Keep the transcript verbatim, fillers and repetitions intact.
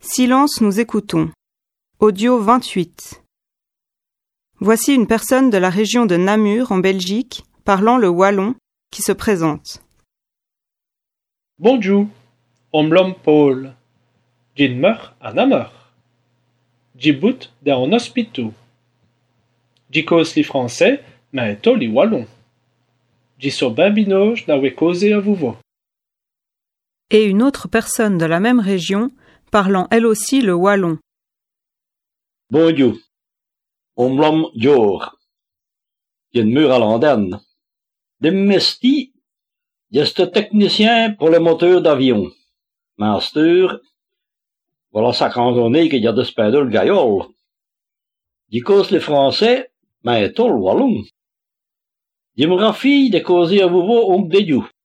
Silence, nous écoutons. Audio vingt-huit. Voici une personne de la région de Namur, en Belgique, parlant le wallon, qui se présente. Bonjour, omlom Paul. J'inmeur à Namur. J'bout dans un hospital. J'cause les français, mais to les wallons. J'sur babinoge n'avait causé à vous. Et une autre personne de la même région, parlant elle aussi le wallon. Bonjour, omlom Jor. J'inmeur à Londres. Demesti, j'étais technicien pour le moteur d'avion. Master, voilà cinquante années que j'ai de spédal le gaillol. J'y cause les français, mais tout le wallon. J'y me rafie de causer à vous om de you.